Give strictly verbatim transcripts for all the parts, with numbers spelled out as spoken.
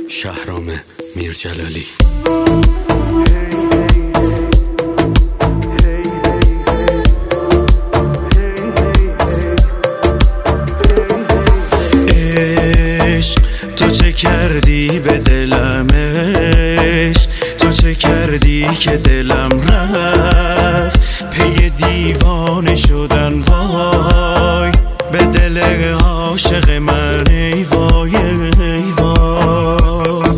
شهرام میرجلالی. عشق تو چه کردی به دلم، عشق تو چه کردی که دلم رفت پی دیوانه شدن. وای به دل عاشق من ای وای ای وای.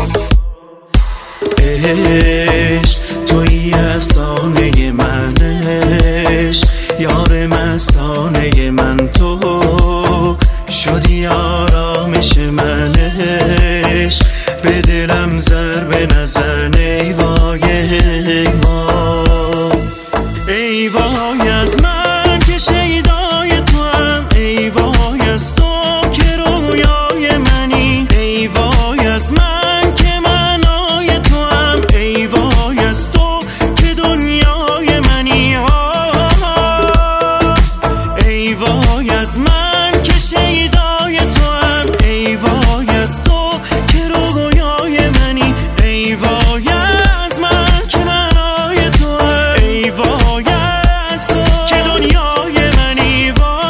عشق توی افسانه من، عشق یار مستانه من، تو شدی آرامش من. عشق به دلم ضربه نزن ای وای ای وای. ای وای از من که شیدای تو هم، ای وای از تو که رویای منی، ای وای از من که معنای تو هم، ای وای از تو که دنیای منی. ای وای از من که شیدای تو هم، ای وای از تو که رویای منی، ای وای از من که معنای تو هم، ای وای از تو که دنیای منی.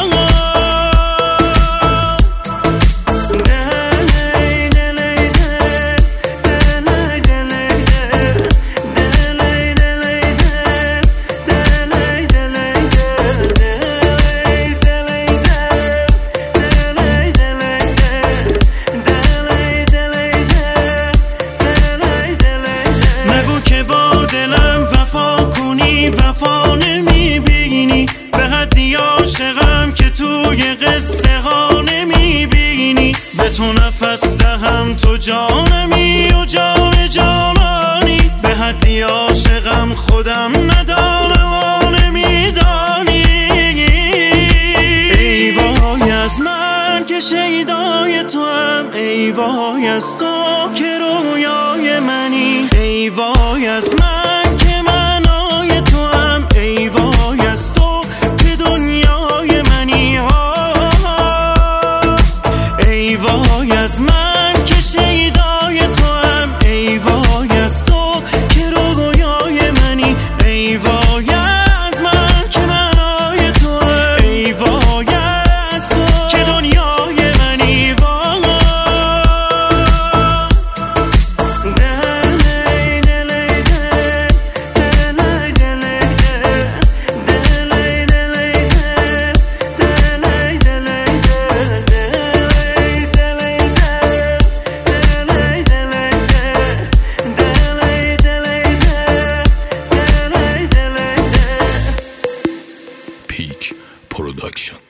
نگو که با دلم وفا کنی، وفا نمیبینی، به حدی عاشقم که توی قصه ها نمیبینی. به تو نفس دهم تو جانمی و جان جانانی، به حدی عاشقم خودم ندانم و نمیدانی. ای وای از من که شیدای تو هم، ای وای از تو که رویای منی، ای وای از من که معنای تو هم، ای وای از تو که دنیای منی. ای وای از من که شیدای تو هم، ای وای از تو که رویای منی، ای وای از من که معنای تو هم، ای وای از تو که دنیای منی. پیک پروداکشن.